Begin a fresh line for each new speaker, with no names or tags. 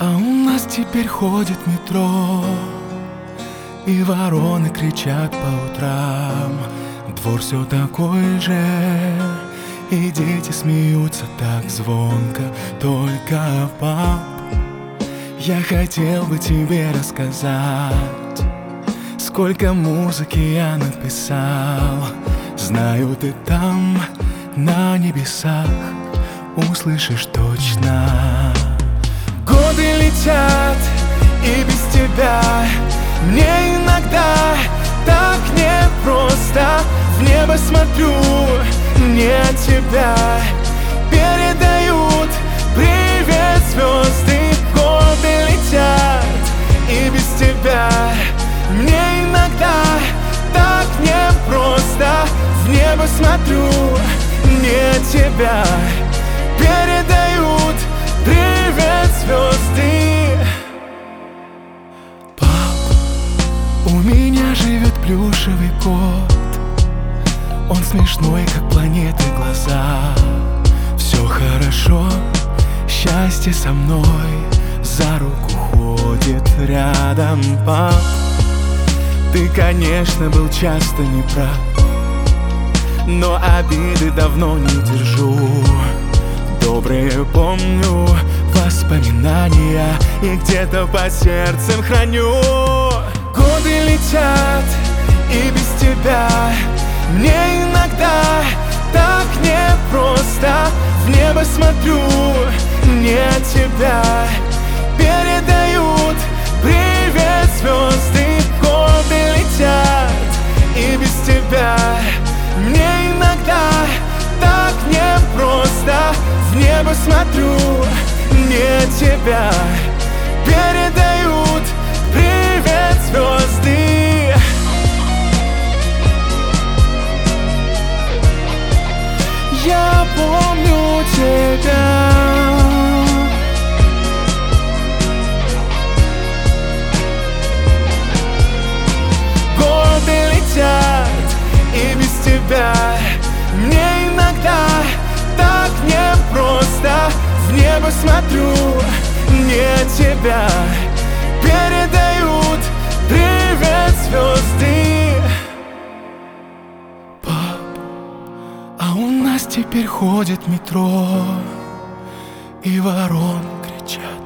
А у нас теперь ходит метро, и вороны кричат по утрам. Двор все такой же, и дети смеются так звонко. Только, пап, я хотел бы тебе рассказать, сколько музыки я написал. Знаю, ты там, на небесах, услышишь точно. Годы летят, и без тебя мне иногда так непросто. В небо смотрю, не от тебя передают привет звезды. Годы летят, и без тебя мне иногда так непросто. В небо смотрю, не от тебя передают привет звезды. Пап, у меня живет плюшевый кот. Он смешной, как планеты глаза. Все хорошо, счастье со мной, за руку ходит рядом. Пап, ты, конечно, был часто неправ, но обиды давно не держу. Добрые помню воспоминания, и где-то под сердцем храню. Годы летят, и без тебя мне иногда так непросто. В небо смотрю, не от тебя передают привет звезды. Годы летят, и без тебя мне иногда так непросто. В небо смотрю, не от тебя передают привет звезды. Я помню тебя. Годы летят, и без тебя мне иногда так непросто. В небо смотрю, не от тебя передают привет звезды. Пап, а у нас теперь ходит метро, и ворон кричат